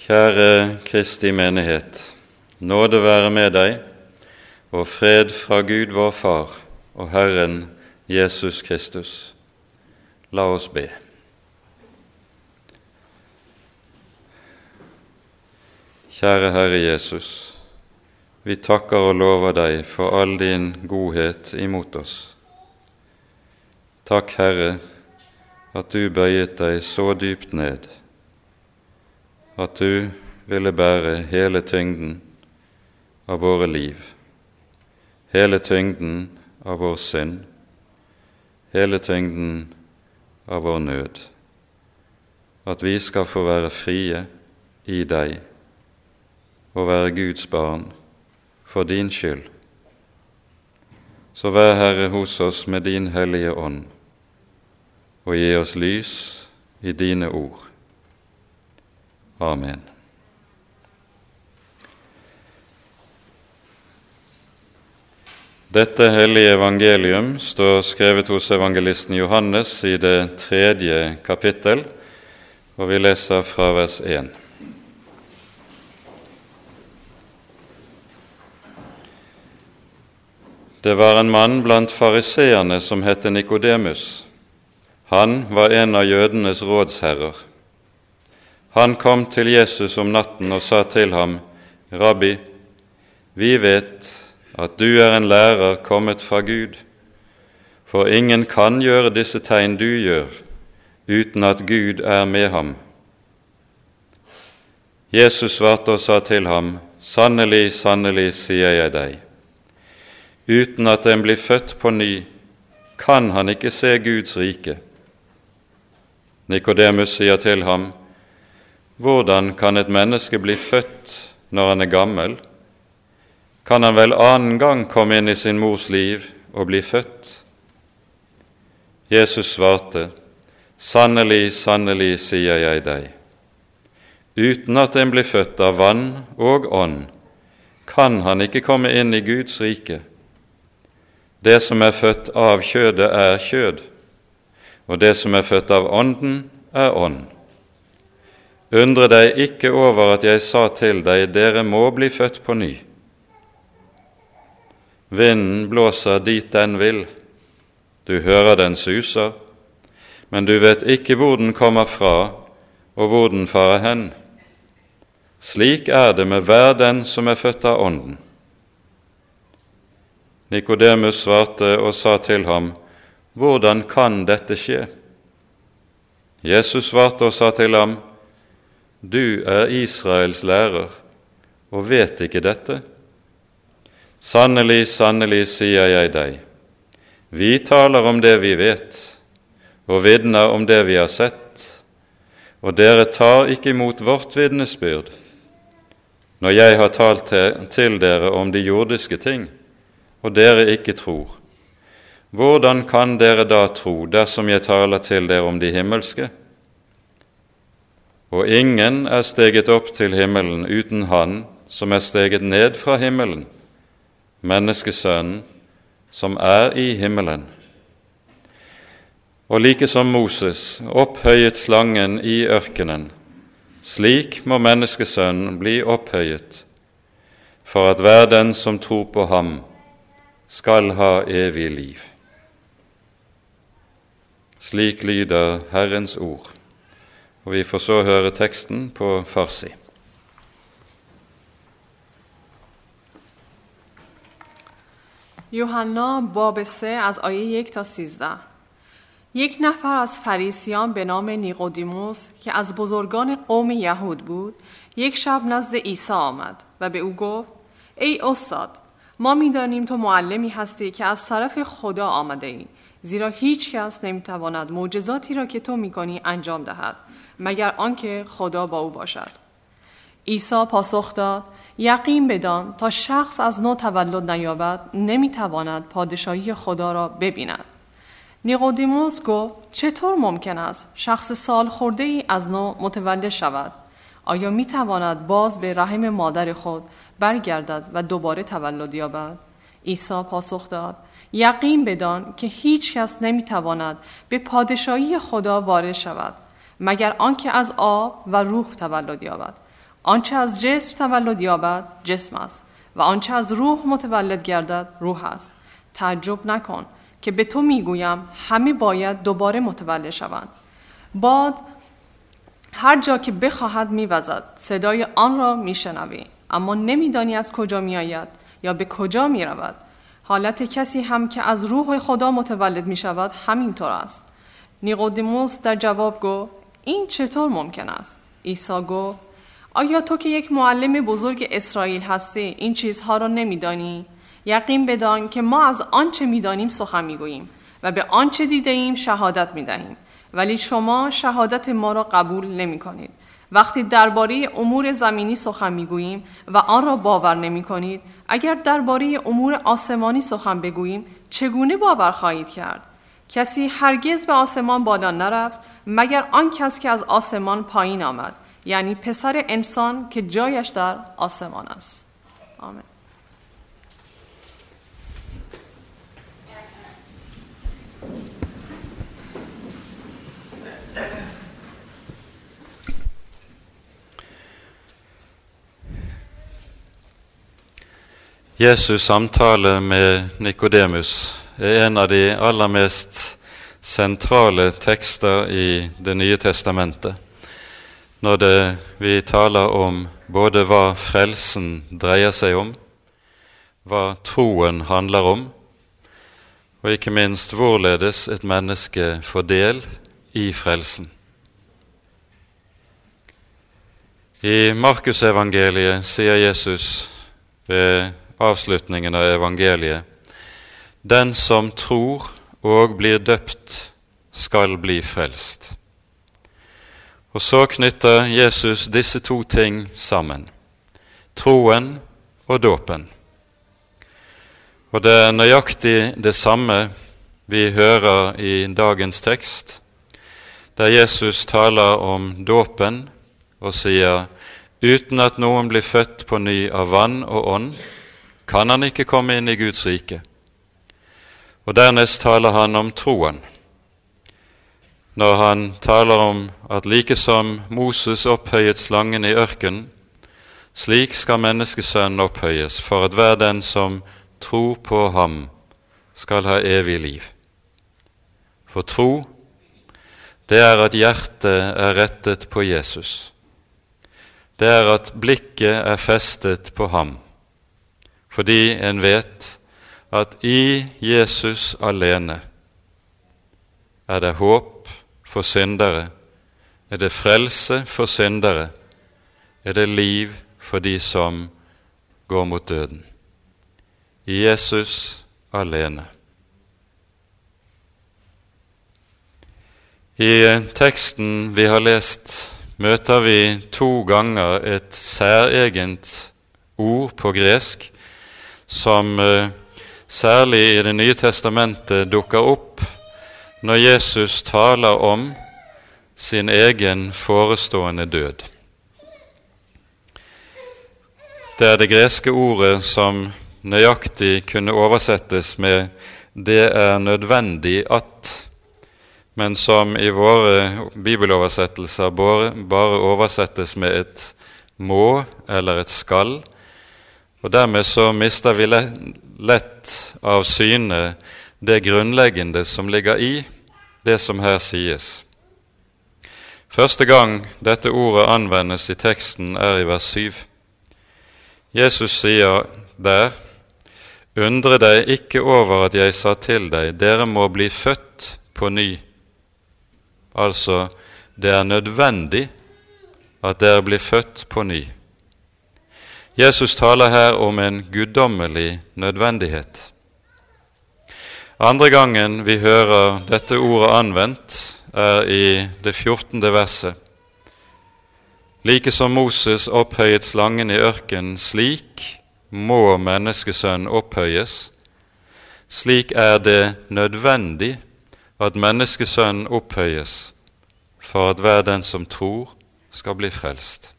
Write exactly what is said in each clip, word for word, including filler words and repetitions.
Kjære Kristi menighet, nåde være med deg, og fred fra Gud vår Far og Herren Jesus Kristus. La oss be. Kjære Herre Jesus, vi takker og lover deg for all din godhet imot oss. Takk, Herre, at du bøyet deg så dypt ned, at du ville bære hele tyngden av våre liv, hele tyngden av vår synd, hele tyngden av vår nød, at vi skal få være frie i deg og være Guds barn for din skyld. Så vær, Herre, hos oss med din hellige ånd, og gi oss lys i dine ord. Amen. Dette hellige evangelium står skrevet hos evangelisten Johannes i det tredje kapittel, og vi leser fra vers én. Det var en mann blant fariseerne som hette Nikodemus. Han var en av jødenes rådsherrer. Han kom til Jesus om natten og sa til ham, «Rabbi, vi vet at du er en lærer kommet fra Gud, for ingen kan gjøre disse tegn du gjør, uten at Gud er med ham.» Jesus svarte og sa til ham, «Sannelig, sannelig, sier jeg deg, uten at en blir født på ny, kan han ikke se Guds rike.» Nikodemus sier til ham, «Hvordan kan et menneske bli født når han er gammel? Kan han vel annen gang komme inn i sin mors liv og bli født?» Jesus svarte, «Sannelig, sannelig, sier jeg deg, uten at en blir født av vann og ånd, kan han ikke komme inn i Guds rike. Det som er født av kjødet er kjød, og det som er født av ånden er ånd. Undre deg ikke over at jeg sa til deg, dere må bli født på ny. Vinden blåser dit den vil, du hører den suser, men du vet ikke hvor den kommer fra og hvor den farer hen. Slik er det med hver den som er født av ånden.» Nikodemus svarte og sa til ham, «Hvordan kan dette skje?» Jesus svarte og sa til ham, «Du er Israels lærer, og vet ikke dette? Sannelig, sannelig, sier jeg deg, vi taler om det vi vet, og vitner om det vi har sett, og dere tar ikke imot vårt vitnesbyrd. Når jeg har talt til dere om de jordiske ting, og dere ikke tror, hvordan kan dere da tro dersom jeg taler til dere om de himmelske? Og ingen er steget opp til himmelen uten han som er steget ned fra himmelen, menneskesønnen som er i himmelen. Og like som Moses opphøyet slangen i ørkenen, slik må menneskesønnen bli opphøyet, for at hver den som tror på ham skal ha evig liv. Slik lyder Herrens ord. Og vi får så høre teksten på farsi. یوحنا باب سه از آیه یک تا سیزده. یک نفر از فریسیان به نام نیقودیموس که از بزرگان قوم یهود بود، یک شب نزد عیسی آمد و به او گفت: ای استاد، ما می‌دانیم تو معلمی هستی که از طرف خدا آمده ای، زیرا هیچ کس نمی‌تواند معجزاتی را که تو می‌کنی انجام دهد مگر آنکه خدا با او باشد. عیسی پاسخ داد: یقین بدان تا شخص از نو تولد نیابد نمی‌تواند پادشاهی خدا را ببیند. نیقودیموس گفت: چطور ممکن است شخص سال خورده ای از نو متولد شود؟ آیا می‌تواند باز به رحم مادر خود برگردد و دوباره تولد یابد؟ عیسی پاسخ داد: یقین بدان که هیچ کس نمی‌تواند به پادشاهی خدا وارد شود مگر آنکه از آب و روح تولد یابد. آنچه از جسم تولد یابد جسم است و آنچه از روح متولد گردد روح است. تعجب نکن که به تو میگویم همه باید دوباره متولد شوند. باد هر جا که بخواهد میوزد، صدای آن را میشنوی، اما نمیدانی از کجا میآید یا به کجا میرود. حالت کسی هم که از روح خدا متولد میشود همینطور است. نیقودیموس در جواب گفت این چطور ممکن است؟ عیسی گفت آیا تو که یک معلم بزرگ اسرائیل هستی این چیزها را نمیدانی؟ یقین بدان که ما از آنچه میدانیم سخن میگوییم و به آنچه دیده ایم شهادت میدهیم، ولی شما شهادت ما را قبول نمی کنید. وقتی درباره امور زمینی سخن میگوییم و آن را باور نمی کنید، اگر درباره امور آسمانی سخن بگوییم چگونه باور خواهید کرد؟ کسی هرگز به آسمان بالا نرفت مگر آن کس که از آسمان پایین آمد، یعنی پسر انسان که جایش در آسمان است. آمین. Jesus' samtale med Nikodemus er en av de aller mest sentrale tekster i Det nye testamentet, når det, vi taler om både hva frelsen dreier seg om, hva troen handler om, og ikke minst hvorledes et menneske får del i frelsen. I Markusevangeliet sier Jesus ved avslutningen av evangeliet: den som tror og blir døpt skal bli frelst. Og så knytter Jesus disse to ting sammen, troen og dåpen. Og det er nøyaktig det samme vi hører i dagens tekst, der Jesus taler om dåpen og sier uten at noen blir født på ny av vann og ånd, kan han ikke komme inn i Guds rike. Og dernest taler han om troen, når han taler om at like som Moses opphøyet slangen i ørkenen, slik skal menneskesønnen opphøyes, for at hver den som tror på ham skal ha evig liv. For tro, det er at hjertet er rettet på Jesus. Det er at blikket er festet på ham, fordi en vet at i Jesus alene er det håp for syndere, er det frelse for syndere, er det liv for de som går mot døden. I Jesus alene. I teksten vi har lest møter vi to ganger et særegent ord på gresk, som eh, særlig i Det nye testamentet dukker opp når Jesus taler om sin egen forestående død. Det er det greske ordet som nøyaktig kunne oversettes med «det er nødvendig at», men som i våre bibeloversettelser bare oversettes med et må eller et skal, og dermed så mister vi lett av syne det grunnleggende som ligger i det som her sies. Første gang dette ordet anvendes i teksten er i vers syv. Jesus sier der: «Undre deg ikke over at jeg sa til deg, dere må bli født på ny.» Altså, det er nødvendig at dere blir født på ny. Jesus taler her om en guddommelig nødvendighet. Andre gangen vi hører dette ordet anvendt er i det fjortende verset. Like som Moses opphøyet slangen i ørkenen, slik må menneskesønnen opphøyes. Slik er det nødvendig at menneskesønnen opphøyes, for at hver den som tror skal bli frelst.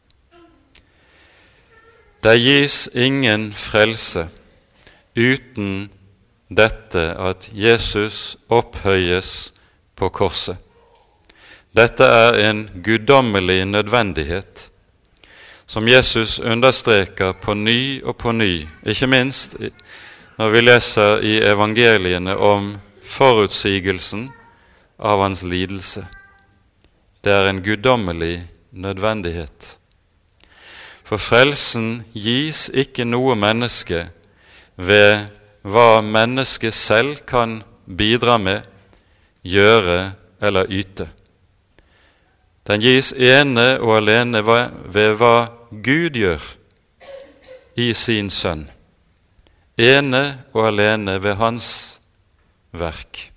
Det gis ingen frelse uten dette at Jesus opphøyes på korset. Dette er en guddommelig nødvendighet som Jesus understreker på ny og på ny, ikke minst når vi leser i evangeliene om forutsigelsen av hans lidelse. Det er en guddommelig nødvendighet. For frelsen gis ikke noe menneske ved hva mennesket selv kan bidra med, gjøre eller yte. Den gis ene og alene ved hva Gud gjør i sin sønn, ene og alene ved hans verk.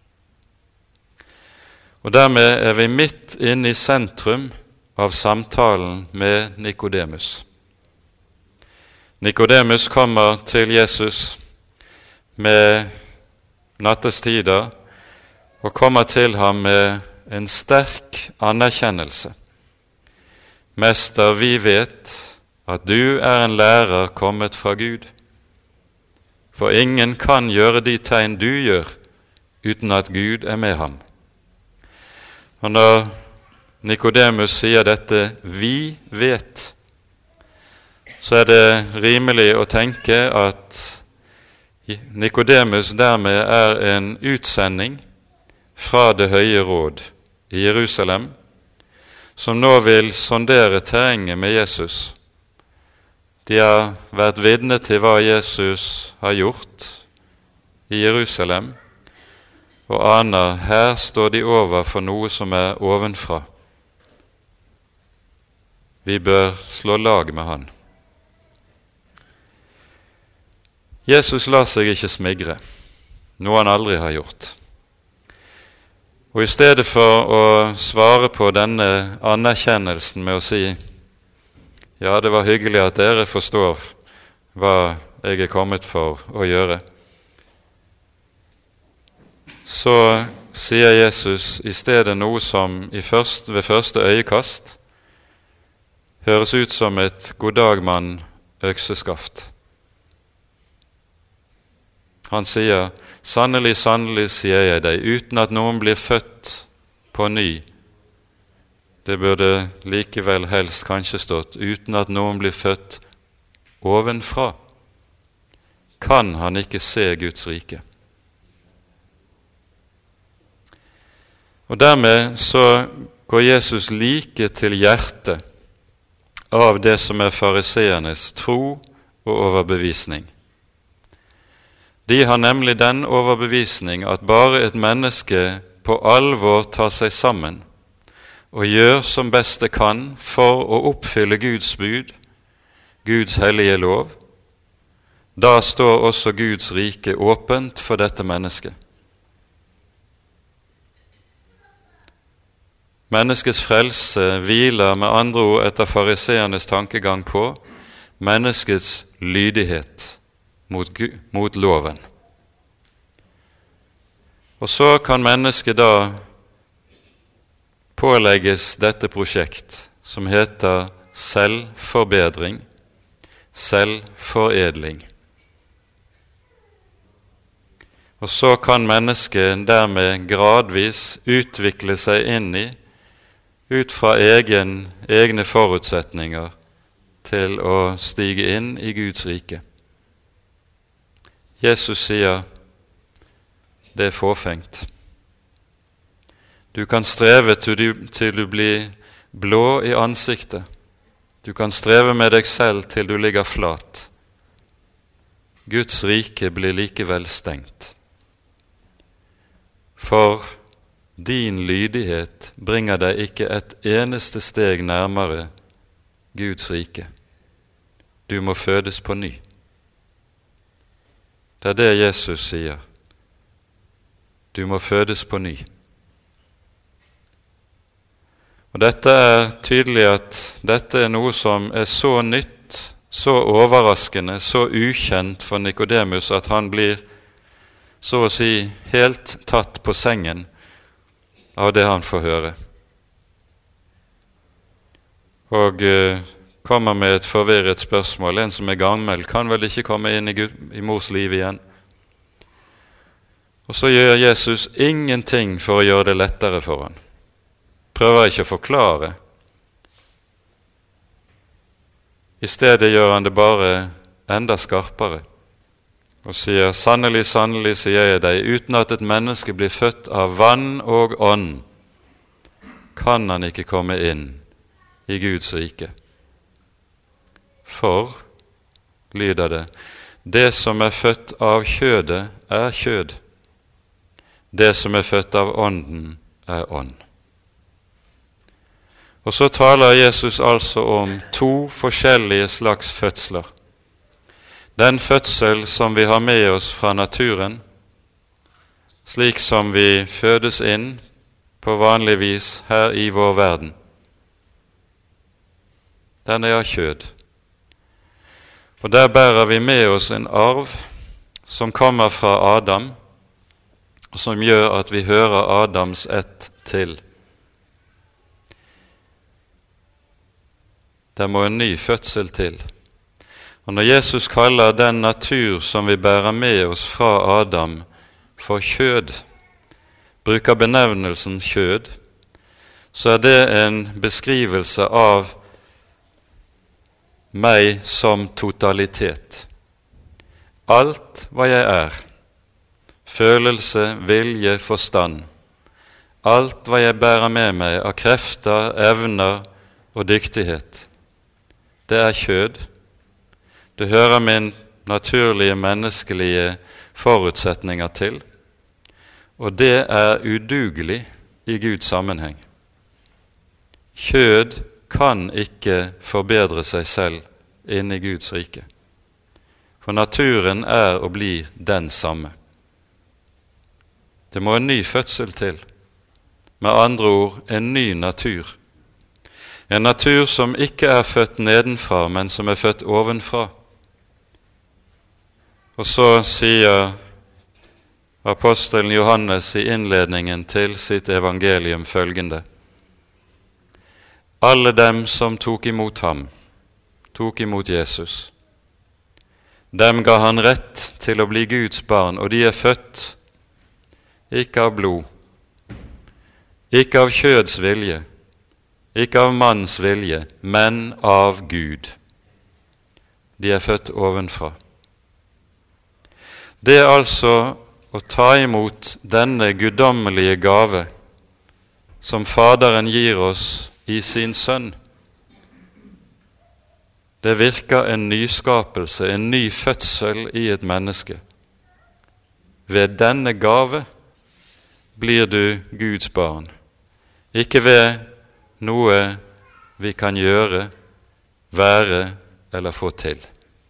Og dermed er vi midt inne i sentrum av samtalen med Nikodemus. Nikodemus kommer til Jesus med nattestider og kommer til ham med en sterk anerkjennelse. Mester, vi vet at du er en lærer kommet fra Gud, for ingen kan gjøre de tegn du gjør uten at Gud er med ham. Og når Nikodemus sier dette, vi vet, så er det rimelig å tenke at Nikodemus dermed er en utsending fra det høye råd i Jerusalem, som nå vil sondere terrenget med Jesus. De har vært vitne til hva Jesus har gjort i Jerusalem, og aner, her står de over for noe som er ovenfra. Vi bør slå lag med han. Jesus lar seg ikke smigre, noe han aldri har gjort. Og i stedet for å svare på denne anerkjennelsen med å si, ja, det var hyggelig at dere forstår hva jeg er kommet for å gjøre, så sier Jesus i stedet noe som i første, ved første øyekast høres ut som et goddag-mann økseskaft. Han sier, sannelig, sannelig, sier jeg deg, uten at noen blir født på ny. Det burde likevel helst kanskje stått, uten at noen blir født ovenfra, kan han ikke se Guds rike. Og dermed så går Jesus like til hjertet av det som er fariseernes tro og overbevisning. De har nemlig den overbevisning at bare et menneske på alvor tar seg sammen og gjør som best det kan for å oppfylle Guds bud, Guds hellige lov, da står også Guds rike åpent for dette mennesket. Menneskets frelse hviler med andre ord etter fariseernes tankegang på menneskets lydighet mot, mot loven. Og så kan mennesket da pålegges dette prosjekt som heter selvforbedring, selvforedling. Og så kan mennesket dermed gradvis utvikle seg inn i, ut fra egen, egne forutsetninger, til å stige inn i Guds rike. Jesus sier, det er fåfengt. Du kan streve til du, til du blir blå i ansiktet. Du kan streve med deg selv til du ligger flat. Guds rike blir likevel stengt. For din lydighet bringer deg ikke et eneste steg nærmere Guds rike. Du må fødes på ny. Det er det Jesus sier. Du må fødes på ny. Og dette er tydelig at dette er noe som er så nytt, så overraskende, så ukjent for Nikodemus at han blir så å si helt tatt på sengen av det han får høre. Og eh, kommer med et forvirret spørsmål. En som er gammel kan vel ikke komme inn i, Gud, i mors liv igjen. Og så gjør Jesus ingenting for å gjøre det lettere for han. Prøver ikke å forklare. I stedet gjør han det bare enda skarpere og sier, sannelig, sannelig, sier jeg deg, uten at et menneske blir født av vann og ånd, kan han ikke komme inn i Guds rike. For, lyder det, det som er født av kjødet er kjød, det som er født av ånden er ånd. Og så taler Jesus altså om to forskjellige slags fødsler. Den fødsel som vi har med oss fra naturen, slik som vi fødes inn på vanlig vis her i vår verden, den er av kjød. Og der bærer vi med oss en arv som kommer fra Adam, og som gjør at vi hører Adams ett til. Det må en ny fødsel til. Og når Jesus kaller den natur som vi bærer med oss fra Adam for kjød, bruker benevnelsen kjød, så er det en beskrivelse av meg som totalitet. Alt hva jeg er, følelse, vilje, forstand, alt hva jeg bærer med meg av krefter, evner og dyktighet, det er kjød. Det hører min naturlige menneskelige forutsetninger til, og det er udugelig i Guds sammenheng. Kjød kan ikke forbedre seg selv inn i Guds rike, for naturen er og blir den samme. Det må en ny fødsel til, med andre ord en ny natur. En natur som ikke er født nedenfra, men som er født ovenfra. Og så sier apostelen Johannes i innledningen til sitt evangelium følgende: alle dem som tok imot ham, tok imot Jesus. Dem ga han rett til å bli Guds barn, og de er født ikke av blod, ikke av kjøds vilje, ikke av manns vilje, men av Gud. De er født ovenfra. Det er altså å ta imot denne guddommelige gave som Faderen gir oss i sin Sønn. Det virker en nyskapelse, en ny fødsel i et menneske. Ved denne gave blir du Guds barn, ikke ved noe vi kan gjøre, være eller få til.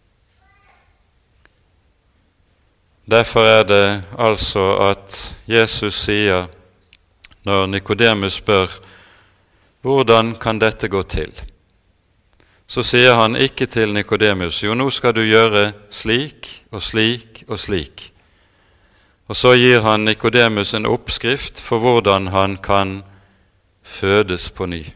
Derfor er det altså at Jesus sier, når Nikodemus spør, hvordan kan dette gå til? Så sier han ikke til Nikodemus, jo, nå skal du gjøre slik og slik og slik. Og så gir han Nikodemus en oppskrift for hvordan han kan fødes på ny.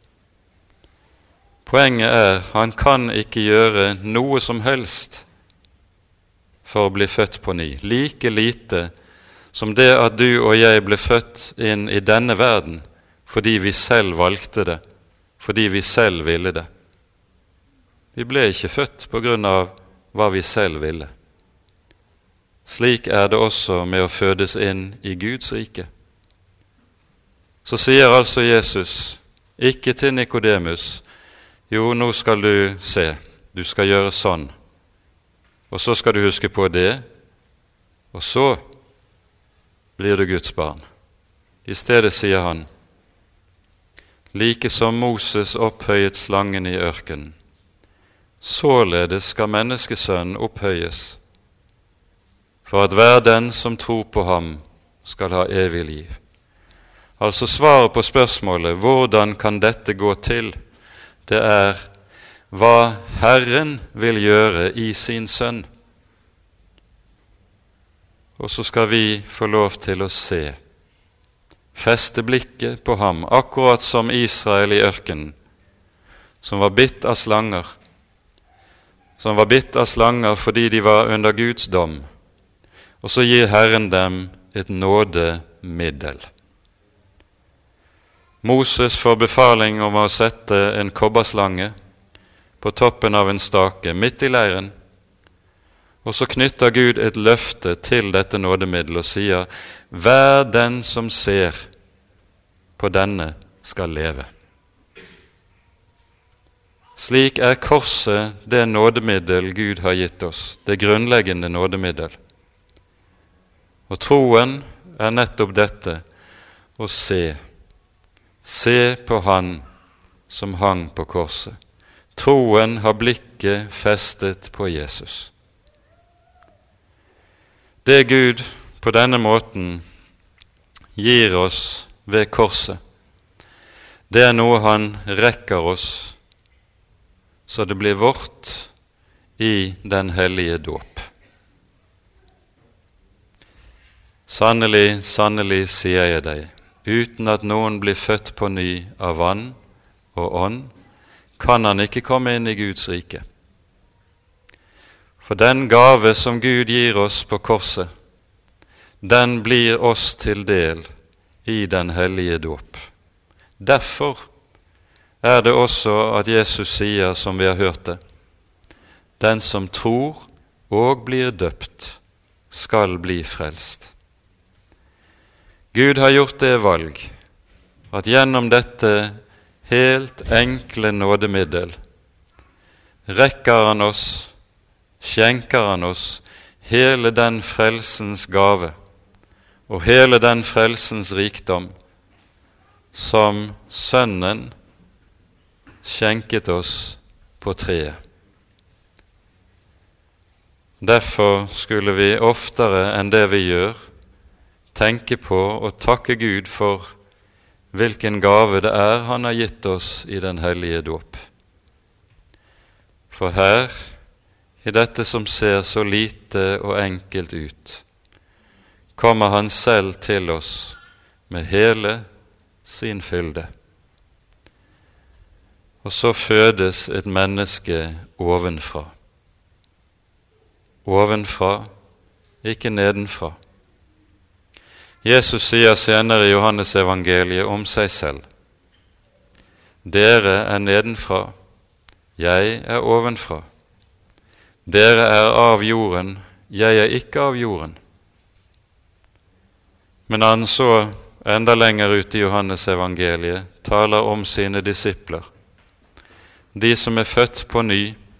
Poenget er, han kan ikke gjøre noe som helst for å bli født på ny, like lite som det at du og jeg ble født inn i denne verden fordi vi selv valgte det, fordi vi selv ville det. Vi ble ikke født på grunn av hva vi selv ville. Slik er det også med å fødes inn i Guds rike. Så sier altså Jesus, ikke til Nikodemus, jo, nå skal du se, du skal gjøre sånn, og så skal du huske på det, og så blir du Guds barn. I stedet sier han, like som Moses opphøyet slangen i ørkenen, således skal menneskesønnen opphøyes, for at hver den som tror på ham skal ha evig liv. Altså svaret på spørsmålet, hvordan kan dette gå til? Det er hva Herren vil gjøre i sin Sønn. Og så skal vi få lov til å se, feste blikket på ham, akkurat som Israel i ørkenen, som var bitt av slanger, som var bitt av slanger fordi de var under Guds dom, og så gir Herren dem et nådemiddel. Moses får befaling om å sette en kobberslange på toppen av en stake midt i leiren. Og så knytter Gud et løfte til dette nådemiddel og sier, hver den som ser på denne skal leve. Slik er korset det nådemiddel Gud har gitt oss, det grunnleggende nådemiddel. Og troen er nettopp dette, å se. Se på han som hang på korset. Troen har blikket festet på Jesus. Det Gud på denne måten gir oss ved korset, det er noe han rekker oss, så det blir vårt i den hellige dåp. Sannelig, sannelig, sier jeg deg, uten at noen blir født på ny av vann og ånd, kan han ikke komme inn i Guds rike. For den gave som Gud gir oss på korset, den blir oss til del i den hellige dåp. Derfor er det også at Jesus sier, som vi har hørt det, den som tror og blir døpt, skal bli frelst. Gud har gjort det valg at gjennom dette helt enkle nådemiddel rekker han oss, skjenker han oss hele den frelsens gave og hele den frelsens rikdom som Sønnen skjenket oss på treet. Derfor skulle vi oftere enn det vi gjør tenke på og takke Gud for hvilken gave det er han har gitt oss i den hellige dåp. For her, i dette som ser så lite og enkelt ut, kommer han selv til oss med hele sin fylde. Og så fødes et menneske ovenfra. Ovenfra, ikke nedenfra. Jesus sier senere i Johannes evangeliet om seg selv, dere er nedenfra, jeg er ovenfra. Dere er av jorden, jeg er ikke av jorden. Men han så enda lenger ute i Johannes evangeliet taler om sine disipler, de som er født på ny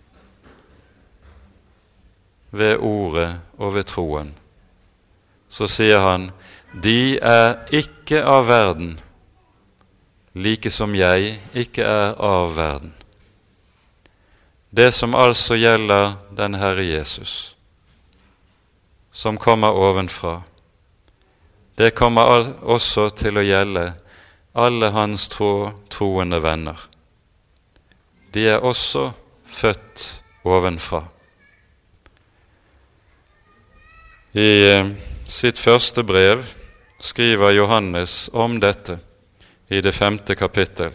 ved ordet og ved troen. Så sier han, de er ikke av verden, like som jeg ikke er av verden. Det som altså gjelder den Herre Jesus, som kommer ovenfra, det kommer også til å gjelde alle hans tro, troende venner. De er også født ovenfra. I sitt første brev skriver Johannes om dette i det femte kapittel.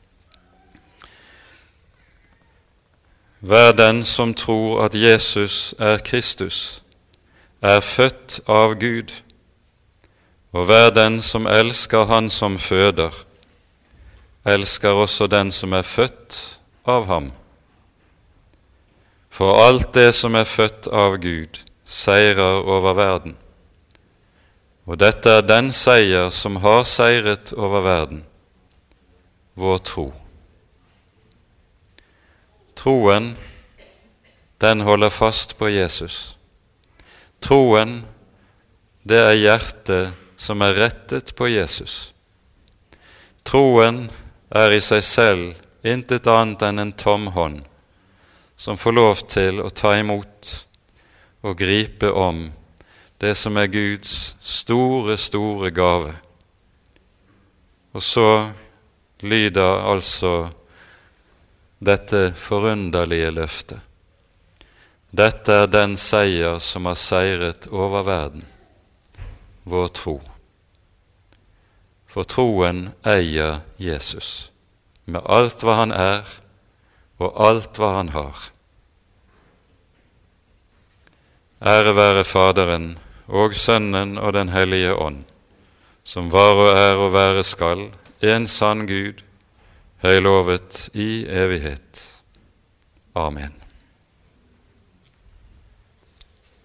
Hver den som tror at Jesus er Kristus, er født av Gud, og hver den som elsker han som føder, elsker også den som er født av ham. For alt det som er født av Gud, seirer over verden. Og dette er den seier som har seiret over verden, vår tro. Troen, den holder fast på Jesus. Troen, det er hjertet som er rettet på Jesus. Troen er i seg selv intet annet enn en tom hånd, som får lov til å ta imot og gripe om det som er Guds store, store gave. Og så lyder altså dette forunderlige løftet. Dette er den seier som har seiret over verden, vår tro. For troen eier Jesus, med alt hva han er og alt hva han har. Ære være Faderen og Sønnen og den hellige ånd, som var og er og være skal, en sann Gud, høylovet i evighet. Amen.